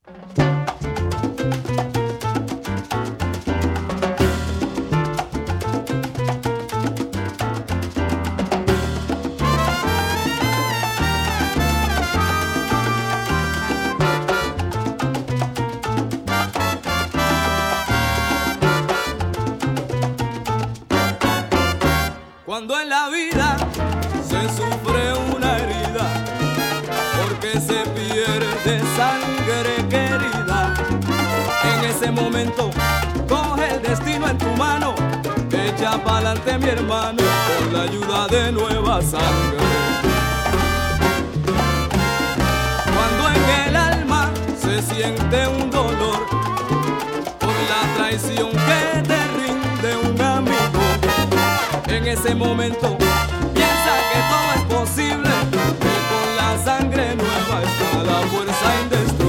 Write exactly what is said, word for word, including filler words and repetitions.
Cuando en la vida se sufre una herida, porque se pierde sangre querida, en ese momento coge el destino en tu mano, echa pa'lante mi hermano, con la ayuda de nueva sangre. Cuando en el alma se siente un dolor por la traición que te rinde un amigo, en ese momento piensa que todo es posible, que con la sangre nueva está la fuerza indestructible.